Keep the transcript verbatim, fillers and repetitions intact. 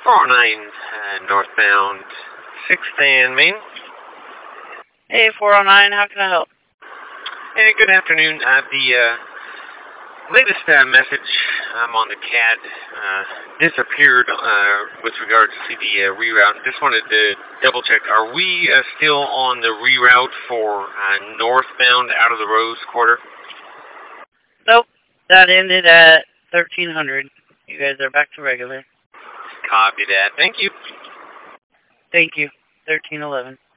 four oh nine uh, northbound, sixth and Main. Hey, four oh nine, how can I help? Hey, good afternoon. Uh, the uh, latest uh, message um, on the C A D uh, disappeared uh, with regards to the uh, reroute. Just wanted to double check. Are we uh, still on the reroute for uh, northbound out of the Rose Quarter? Nope, that ended at thirteen hundred. You guys are back to regular. Copy that. Thank you. Thank you. thirteen eleven.